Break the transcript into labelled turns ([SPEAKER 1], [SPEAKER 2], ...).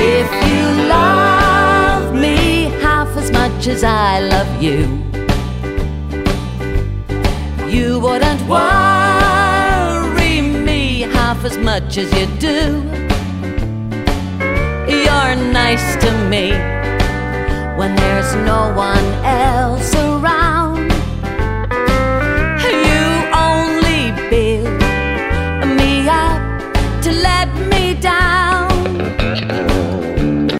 [SPEAKER 1] If you love me half as much as I love you, you wouldn't worry me half as much as you do. You're nice to me when there's no one else around.